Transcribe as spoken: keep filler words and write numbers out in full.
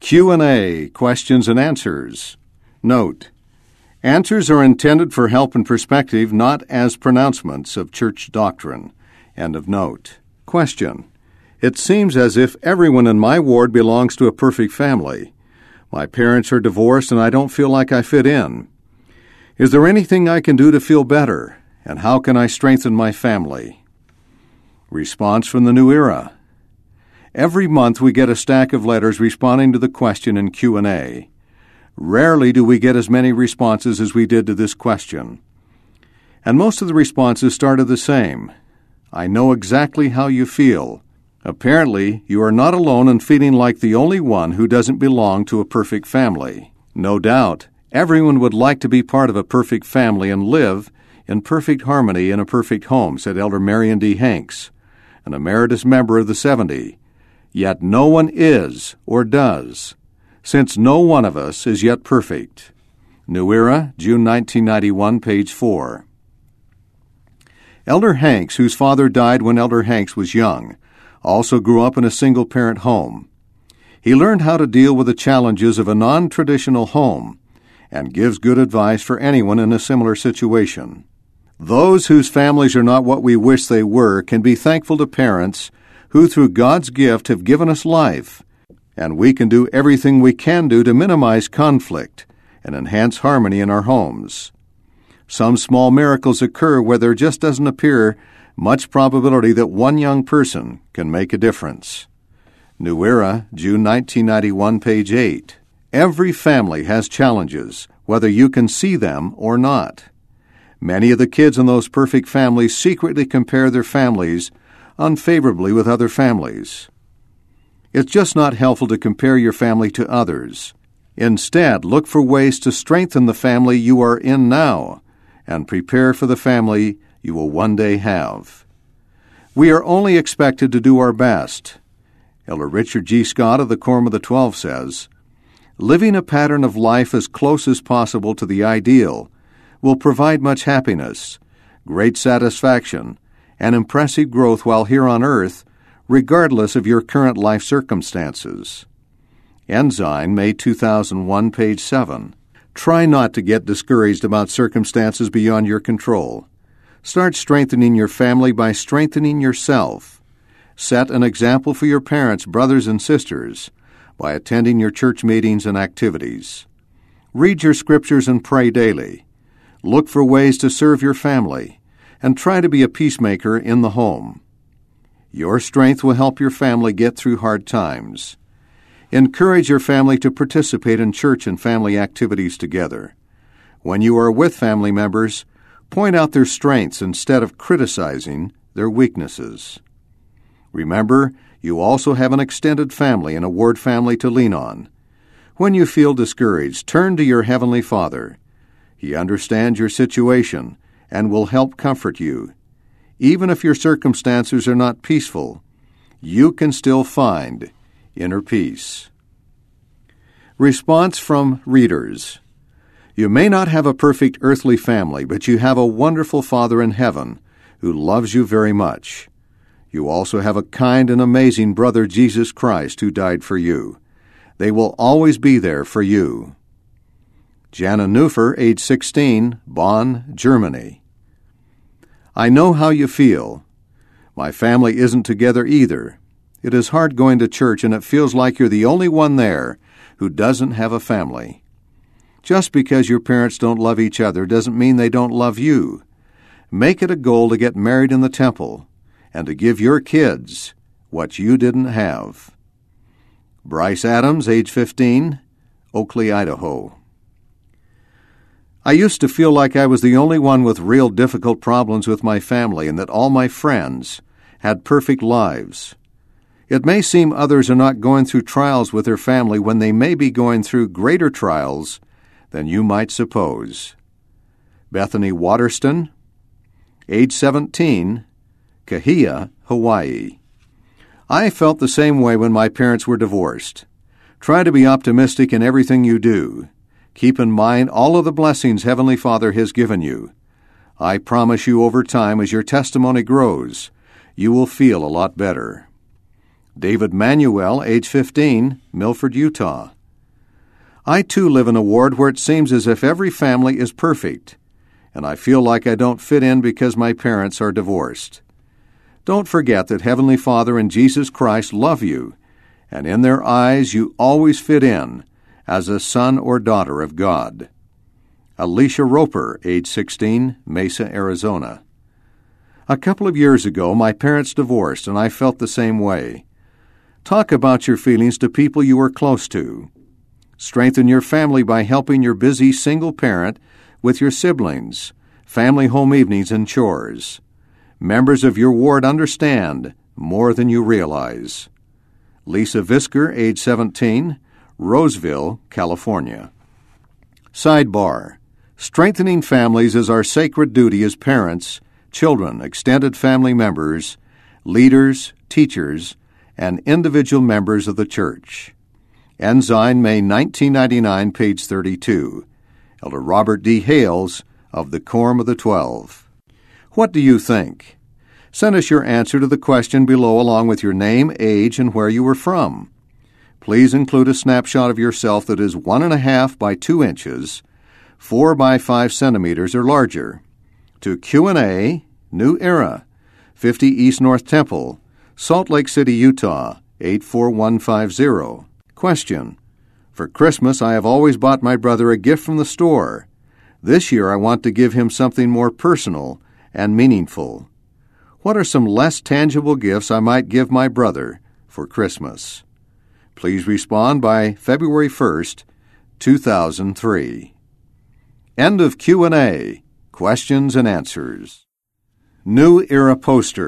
Q and A, questions and answers. Note: answers are intended for help and perspective, not as pronouncements of church doctrine. End of note. Question: it seems as if everyone in my ward belongs to a perfect family. My parents are divorced and I don't feel like I fit in. Is there anything I can do to feel better? And how can I strengthen my family? Response from the New Era. Every month we get a stack of letters responding to the question in Q and A. Rarely do we get as many responses as we did to this question. And most of the responses started the same. I know exactly how you feel. Apparently, you are not alone in feeling like the only one who doesn't belong to a perfect family. No doubt, everyone would like to be part of a perfect family and live in perfect harmony in a perfect home, said Elder Marion D. Hanks, an emeritus member of the seventy. Yet no one is or does, since no one of us is yet perfect. New Era, June nineteen ninety-one, page four. Elder Hanks, whose father died when Elder Hanks was young, also grew up in a single-parent home. He learned how to deal with the challenges of a non-traditional home and gives good advice for anyone in a similar situation. Those whose families are not what we wish they were can be thankful to parents who through God's gift have given us life, and we can do everything we can do to minimize conflict and enhance harmony in our homes. Some small miracles occur where there just doesn't appear much probability that one young person can make a difference. New Era, June nineteen ninety-one, page eight. Every family has challenges, whether you can see them or not. Many of the kids in those perfect families secretly compare their families unfavorably with other families. It's just not helpful to compare your family to others. Instead, look for ways to strengthen the family you are in now and prepare for the family you will one day have. We are only expected to do our best. Elder Richard G. Scott of the Quorum of the Twelve says, living a pattern of life as close as possible to the ideal will provide much happiness, great satisfaction, and impressive growth while here on earth, regardless of your current life circumstances. Ensign, May two thousand one, page seven. Try not to get discouraged about circumstances beyond your control. Start strengthening your family by strengthening yourself. Set an example for your parents, brothers, and sisters by attending your church meetings and activities. Read your scriptures and pray daily. Look for ways to serve your family, and try to be a peacemaker in the home. Your strength will help your family get through hard times. Encourage your family to participate in church and family activities together. When you are with family members, point out their strengths instead of criticizing their weaknesses. Remember, you also have an extended family and a ward family to lean on. When you feel discouraged, turn to your Heavenly Father. He understands your situation and will help comfort you. Even if your circumstances are not peaceful, you can still find inner peace. Response from readers. You may not have a perfect earthly family, but you have a wonderful Father in heaven who loves you very much. You also have a kind and amazing brother, Jesus Christ, who died for you. They will always be there for you. Jana Neufer, age sixteen, Bonn, Germany. I know how you feel. My family isn't together either. It is hard going to church, and it feels like you're the only one there who doesn't have a family. Just because your parents don't love each other doesn't mean they don't love you. Make it a goal to get married in the temple and to give your kids what you didn't have. Bryce Adams, age fifteen, Oakley, Idaho. I used to feel like I was the only one with real difficult problems with my family and that all my friends had perfect lives. It may seem others are not going through trials with their family when they may be going through greater trials than you might suppose. Bethany Waterston, age seventeen, Kahia, Hawaii. I felt the same way when my parents were divorced. Try to be optimistic in everything you do. Keep in mind all of the blessings Heavenly Father has given you. I promise you over time, as your testimony grows, you will feel a lot better. David Manuel, age fifteen, Milford, Utah. I too live in a ward where it seems as if every family is perfect, and I feel like I don't fit in because my parents are divorced. Don't forget that Heavenly Father and Jesus Christ love you, and in their eyes you always fit in as a son or daughter of God. Alicia Roper, age sixteen, Mesa, Arizona. A couple of years ago, my parents divorced, and I felt the same way. Talk about your feelings to people you are close to. Strengthen your family by helping your busy single parent with your siblings, family home evenings, and chores. Members of your ward understand more than you realize. Lisa Visker, age seventeen, Roseville, California. Sidebar: strengthening families is our sacred duty as parents, children, extended family members, leaders, teachers, and individual members of the church. Ensign, May nineteen ninety-nine, page thirty-two. Elder Robert D. Hales of the Quorum of the Twelve. What do you think? Send us your answer to the question below along with your name, age, and where you were from. Please include a snapshot of yourself that is one and a half by two inches, four by five centimeters or larger. To Q and A, New Era, fifty East North Temple, Salt Lake City, Utah, eight four one five zero. Question: for Christmas, I have always bought my brother a gift from the store. This year, I want to give him something more personal and meaningful. What are some less tangible gifts I might give my brother for Christmas? Please respond by February first, two thousand three. End of Q and A. Questions and answers. New Era poster.